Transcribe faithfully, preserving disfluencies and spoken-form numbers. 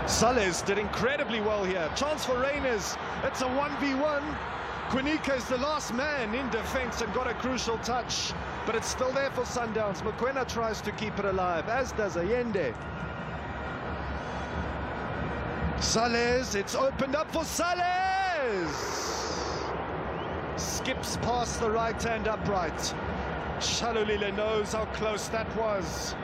Sales did incredibly well here. Chance for Rangers. It's a one v one. Quinica is the last man in defense and got a crucial touch, but it's still there for Sundowns. Mokoena tries to keep it alive, as does Allende. Sales, it's opened up for Sales. Skips past the right hand upright. Shalulile knows how close that was.